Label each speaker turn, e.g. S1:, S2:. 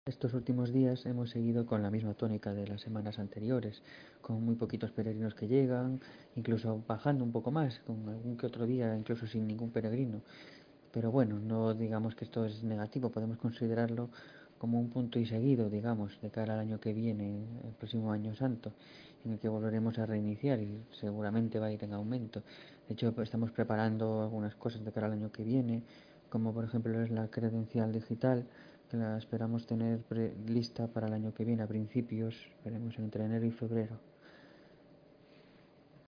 S1: Estos últimos días hemos seguido con la misma tónica de las semanas anteriores, con muy poquitos peregrinos que llegan, incluso bajando un poco más, con algún que otro día incluso sin ningún peregrino. Pero bueno, no digamos que esto es negativo, podemos considerarlo como un punto y seguido, digamos, de cara al año que viene, el próximo año santo, en el que volveremos a reiniciar y seguramente va a ir en aumento. De hecho, estamos preparando algunas cosas de cara al año que viene, como por ejemplo es la credencial digital, que la esperamos tener lista para el año que viene, a principios, veremos entre enero y febrero.